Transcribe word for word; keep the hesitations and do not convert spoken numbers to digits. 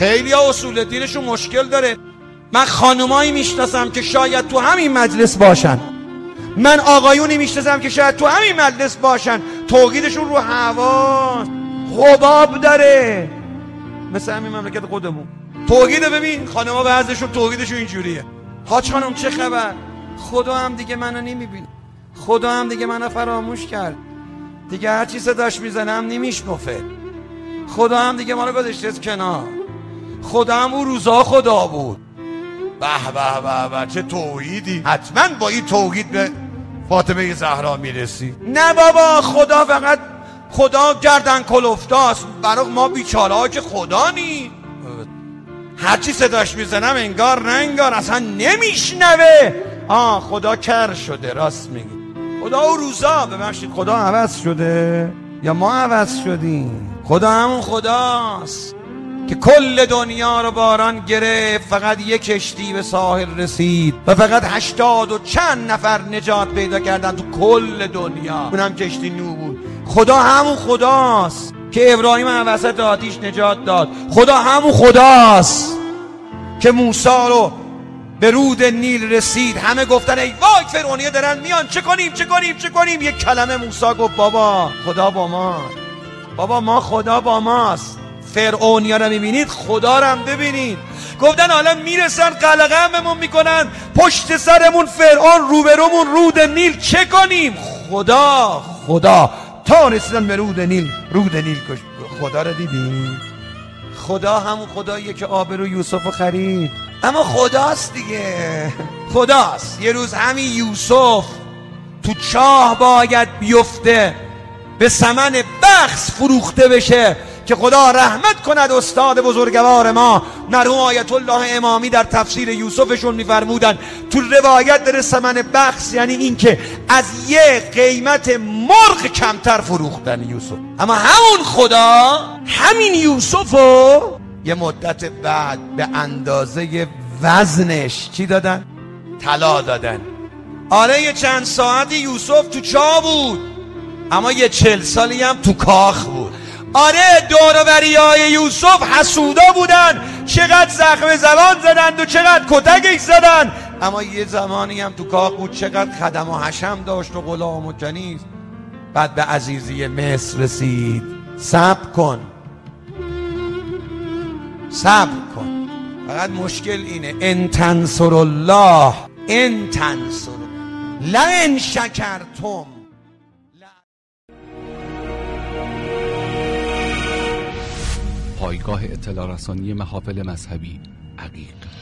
خیلی ها اصول دینشون مشکل داره. من خانومایی میشناسم که شاید تو همین مجلس باشن، من آقایونی میشناسم که شاید تو همین مجلس باشن، توقیدشون رو هوا حباب داره، مثل همین مملکت خودمون. توقید ببین خانم‌ها بعضیشون توقیدشون اینجوریه. حاج خانم چه خبر؟ خدا هم دیگه منو نمیبینه، خدا هم دیگه منو فراموش کرد، دیگه هر چی صداش میزنم نمیشنفه، خدا هم دیگه منو گذاشته کنار، خدا هم اون روزا خدا بود. به به به به چه توحیدی. حتما با این توحید به فاطمه زهرا میرسی. نه بابا، خدا فقط خدا گردن کلفتاست، برای ما بیچاره ها که خدا نی. هرچی صداش میزنم انگار نه انگار اصلا نمیشنوه. آه خدا کر شده، راست میگی. خدا اون روزا، ببخشید خدا عوض شده یا ما عوض شدیم؟ خدا همون خداست که کل دنیا رو باران گرفت، فقط یک کشتی به ساحل رسید و فقط هشتاد و چند نفر نجات پیدا کردن تو کل دنیا، اونم کشتی نوح بود. خدا همون خداست که ابراهیم از وسط آتیش نجات داد. خدا همون خداست که موسی رو به رود نیل رسید. همه گفتن ای وای فرعونیه دارن میان، چه کنیم چه کنیم چه کنیم؟ یک کلمه موسی گفت بابا خدا با ما، بابا ما خدا با ماست. فرعونیا رو میبینید، خدا رو هم ببینید. گفتن حالا میرسن قلقممون میکنن پشت سرمون فرعون، روبرومون رود نیل، چه کنیم؟ خدا خدا تا رسیدن به رود نیل. رود نیل کش خدا رو دیدیم. خدا همون خداییه که آبرو یوسف خرید، اما خداست دیگه، خداست. یه روز همین یوسف تو چاه باید بیفته، به ثمن بخس فروخته بشه که خدا رحمت کند استاد بزرگوار ما مرحوم آیت الله امامی در تفسیر یوسفشون میفرمودن تو روایت در ثمن بخس یعنی این که از یه قیمت مرغ کمتر فروختن یوسف. اما همون خدا همین یوسفو یه مدت بعد به اندازه وزنش چی دادن؟ طلا دادن. آره یه چند ساعتی یوسف تو چاه بود، اما یه چل سالی هم تو کاخ بود. آره دور و بریای یوسف حسودا بودن، چقدر زخم زبان زدند و چقدر کتکش زدن، اما یه زمانی هم تو کاخ بود، چقدر خدم و حشم داشت و غلام و کنیز. بعد به عزیزی مصر رسید. صبر کن صبر کن، فقط مشکل اینه ان تنصر الله ان تنصر لئن شکرتم. پایگاه اطلاع رسانی محافل مذهبی عقیق.